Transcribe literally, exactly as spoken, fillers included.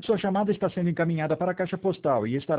Sua chamada está sendo encaminhada para a caixa postal e estará